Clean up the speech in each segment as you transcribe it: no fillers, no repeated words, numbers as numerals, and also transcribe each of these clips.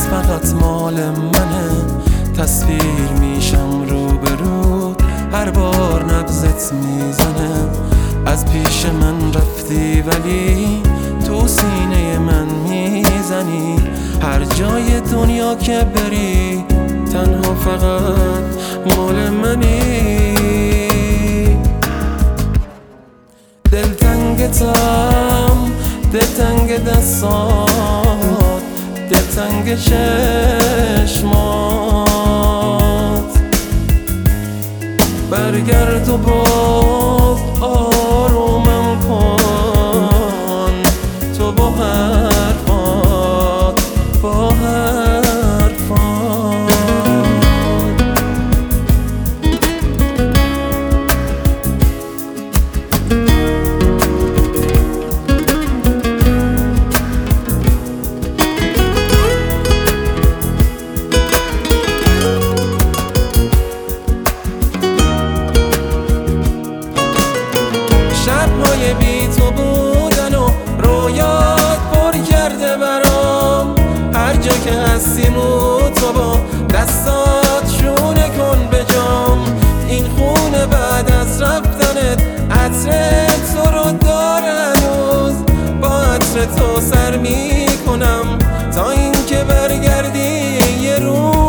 فقط مال منه. تصویر میشم روبرو هر بار نبضت میزنه. از پیش من رفتی ولی تو سینه من میزنی. هر جای دنیا که بری تنها فقط مال منی. دلتنگتم، دلتنگ دستات، دلتنگ چشمات. برگرد و باز آرومم کن تو با حرفات، با حرفات. شب‌های بی تو بودن و رویات پر کرده برام. هر جا که هستیم و تو با دستات شونه کن به جام. این خونه بعد از رفتنت عطر تو رو داره هنوز. با عطر تو سر میکنم تا اینکه برگردی یه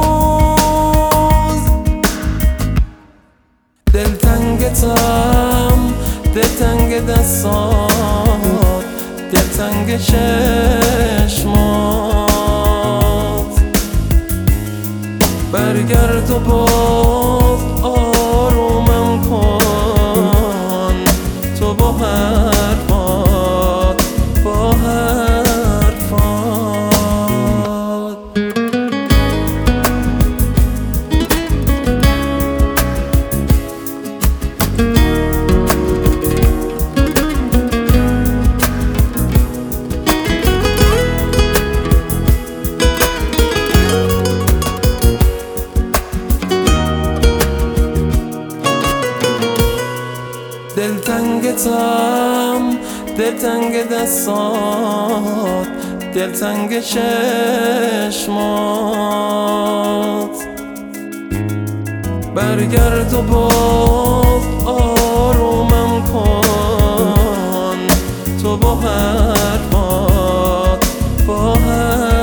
روز. دلتنگتم، دلتنگ دستات، دلتنگ چشمات. برگرد و باز آرومم کن تو با حرفات، با حرفات. دلتنگتم، دلتنگ دستات، دلتنگ چشمات. برگرد و باز آرومم کن تو با حرفات، با حرفات.